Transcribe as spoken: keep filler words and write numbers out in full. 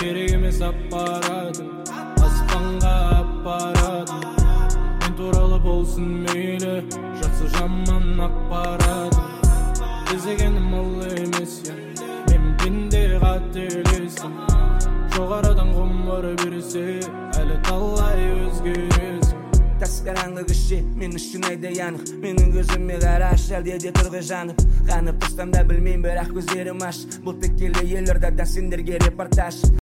керек емес аппаратың, аспанға аппаратың. Мен туралы болсын мейлі, жақсы жаман ақпаратың. Іздегенім ол емес, мен пенде қателестім. Жоғарыдан ғұмыр берсе, әлі талай өзгересің. Тасқараңғы кіші, мен үшін айдай анық. Менің көзіме қараш, әлде де тұрғы жанып. Қанып тұрсам да білмейм, бірақ көздерім аш. Бұл тек келе елордадан сендерге репортаж.